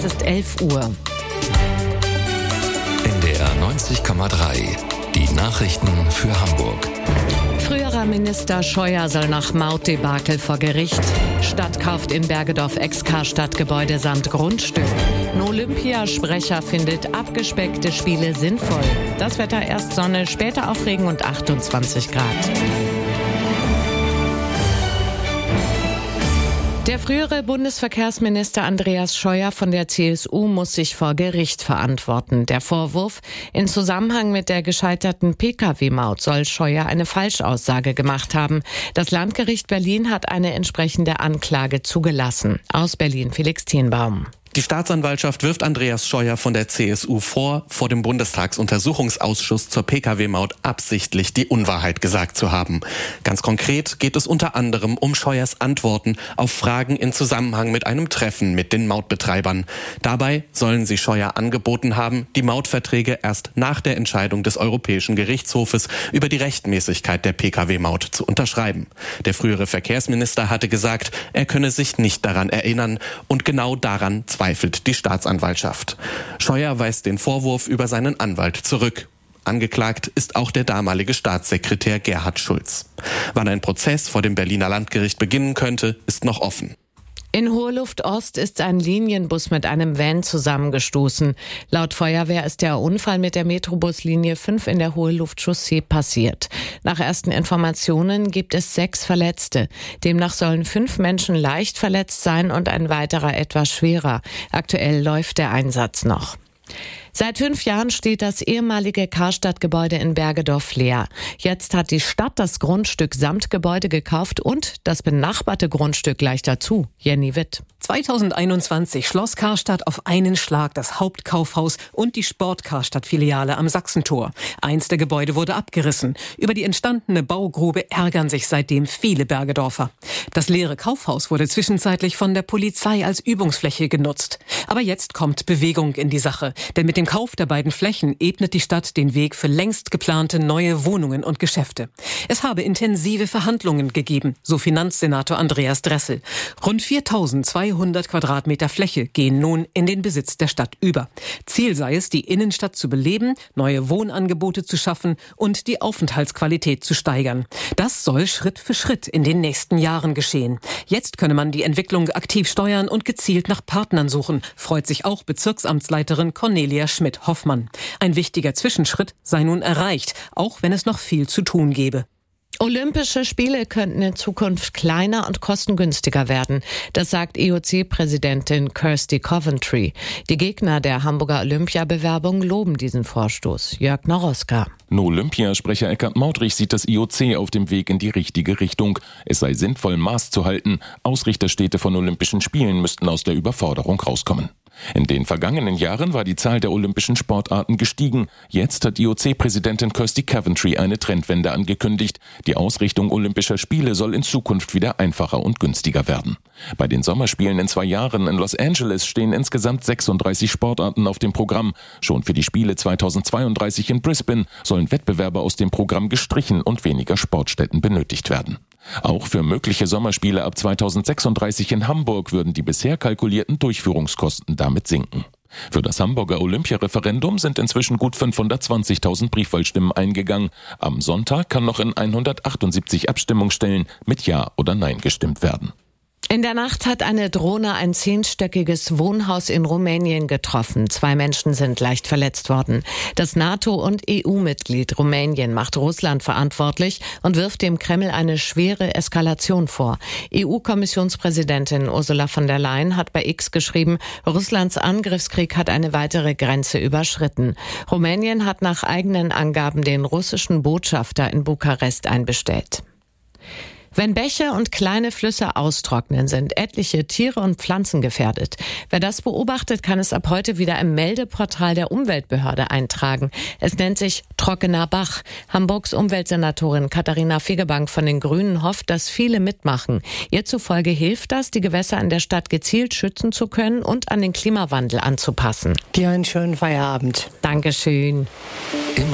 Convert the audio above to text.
ist 11 Uhr. NDR 90,3. Die Nachrichten für Hamburg. Früherer Minister Scheuer soll nach Mautdebakel vor Gericht. Stadt kauft in Bergedorf Ex-Karstadt-Gebäude samt Grundstück. Olympia-Sprecher findet abgespeckte Spiele sinnvoll. Das Wetter erst Sonne, später auch Regen und 28 Grad. Der frühere Bundesverkehrsminister Andreas Scheuer von der CSU muss sich vor Gericht verantworten. Der Vorwurf: In Zusammenhang mit der gescheiterten Pkw-Maut soll Scheuer eine Falschaussage gemacht haben. Das Landgericht Berlin hat eine entsprechende Anklage zugelassen. Aus Berlin Felix Thienbaum. Die Staatsanwaltschaft wirft Andreas Scheuer von der CSU vor dem Bundestagsuntersuchungsausschuss zur Pkw-Maut absichtlich die Unwahrheit gesagt zu haben. Ganz konkret geht es unter anderem um Scheuers Antworten auf Fragen in Zusammenhang mit einem Treffen mit den Mautbetreibern. Dabei sollen sie Scheuer angeboten haben, die Mautverträge erst nach der Entscheidung des Europäischen Gerichtshofes über die Rechtmäßigkeit der Pkw-Maut zu unterschreiben. Der frühere Verkehrsminister hatte gesagt, er könne sich nicht daran erinnern, und genau daran zweifelt die Staatsanwaltschaft. Scheuer weist den Vorwurf über seinen Anwalt zurück. Angeklagt ist auch der damalige Staatssekretär Gerhard Schulz. Wann ein Prozess vor dem Berliner Landgericht beginnen könnte, ist noch offen. In Hoheluft Ost ist ein Linienbus mit einem Van zusammengestoßen. Laut Feuerwehr ist der Unfall mit der Metrobuslinie 5 in der Hoheluft-Chaussee passiert. Nach ersten Informationen gibt es 6 Verletzte. Demnach sollen 5 Menschen leicht verletzt sein und ein weiterer etwas schwerer. Aktuell läuft der Einsatz noch. Seit 5 Jahren steht das ehemalige Karstadt-Gebäude in Bergedorf leer. Jetzt hat die Stadt das Grundstück samt Gebäude gekauft und das benachbarte Grundstück gleich dazu. Jenny Witt. 2021 schloss Karstadt auf einen Schlag das Hauptkaufhaus und die Sport-Karstadt-Filiale am Sachsentor. Eins der Gebäude wurde abgerissen. Über die entstandene Baugrube ärgern sich seitdem viele Bergedorfer. Das leere Kaufhaus wurde zwischenzeitlich von der Polizei als Übungsfläche genutzt. Aber jetzt kommt Bewegung in die Sache. Denn mit dem Kauf der beiden Flächen ebnet die Stadt den Weg für längst geplante neue Wohnungen und Geschäfte. Es habe intensive Verhandlungen gegeben, so Finanzsenator Andreas Dressel. Rund 4.200 Quadratmeter Fläche gehen nun in den Besitz der Stadt über. Ziel sei es, die Innenstadt zu beleben, neue Wohnangebote zu schaffen und die Aufenthaltsqualität zu steigern. Das soll Schritt für Schritt in den nächsten Jahren geschehen. Jetzt könne man die Entwicklung aktiv steuern und gezielt nach Partnern suchen, freut sich auch Bezirksamtsleiterin Cornelia Schmidt-Hoffmann. Ein wichtiger Zwischenschritt sei nun erreicht, auch wenn es noch viel zu tun gäbe. Olympische Spiele könnten in Zukunft kleiner und kostengünstiger werden. Das sagt IOC-Präsidentin Kirsty Coventry. Die Gegner der Hamburger Olympiabewerbung loben diesen Vorstoß. Jörg Naroska. Olympiasprecher Eckhard Maudrich sieht das IOC auf dem Weg in die richtige Richtung. Es sei sinnvoll, Maß zu halten. Ausrichterstädte von Olympischen Spielen müssten aus der Überforderung rauskommen. In den vergangenen Jahren war die Zahl der olympischen Sportarten gestiegen. Jetzt hat IOC-Präsidentin Kirsty Coventry eine Trendwende angekündigt. Die Ausrichtung Olympischer Spiele soll in Zukunft wieder einfacher und günstiger werden. Bei den Sommerspielen in 2 Jahren in Los Angeles stehen insgesamt 36 Sportarten auf dem Programm. Schon für die Spiele 2032 in Brisbane sollen Wettbewerbe aus dem Programm gestrichen und weniger Sportstätten benötigt werden. Auch für mögliche Sommerspiele ab 2036 in Hamburg würden die bisher kalkulierten Durchführungskosten damit sinken. Für das Hamburger Olympiareferendum sind inzwischen gut 520.000 Briefwahlstimmen eingegangen. Am Sonntag kann noch in 178 Abstimmungsstellen mit Ja oder Nein gestimmt werden. In der Nacht hat eine Drohne ein 10-stöckiges Wohnhaus in Rumänien getroffen. 2 Menschen sind leicht verletzt worden. Das NATO- und EU-Mitglied Rumänien macht Russland verantwortlich und wirft dem Kreml eine schwere Eskalation vor. EU-Kommissionspräsidentin Ursula von der Leyen hat bei X geschrieben, Russlands Angriffskrieg hat eine weitere Grenze überschritten. Rumänien hat nach eigenen Angaben den russischen Botschafter in Bukarest einbestellt. Wenn Bäche und kleine Flüsse austrocknen, sind etliche Tiere und Pflanzen gefährdet. Wer das beobachtet, kann es ab heute wieder im Meldeportal der Umweltbehörde eintragen. Es nennt sich Trockener Bach. Hamburgs Umweltsenatorin Katharina Fegebank von den Grünen hofft, dass viele mitmachen. Ihr zufolge hilft das, die Gewässer in der Stadt gezielt schützen zu können und an den Klimawandel anzupassen. Dir einen schönen Feierabend. Dankeschön.